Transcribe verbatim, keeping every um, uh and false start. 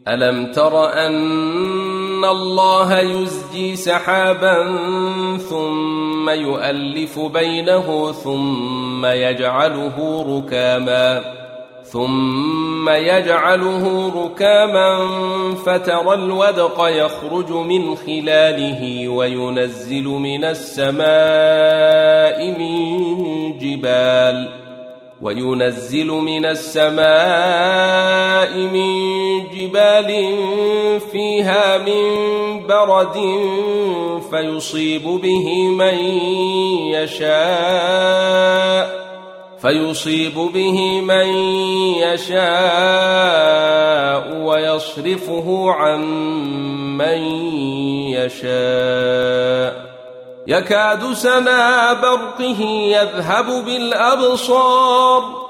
ألم تر أن الله يزجي سحابا ثم يؤلف بينه ثم يجعله ركاما ثم يجعله ركاما فترى الودق يخرج من خلاله وينزل من السماء من جبال وينزل من السماء من جبال فيها من برد فيصيب به من يشاء فيصيب به من يشاء ويصرفه عن من يشاء يكاد سنا برقه يذهب بالأبصار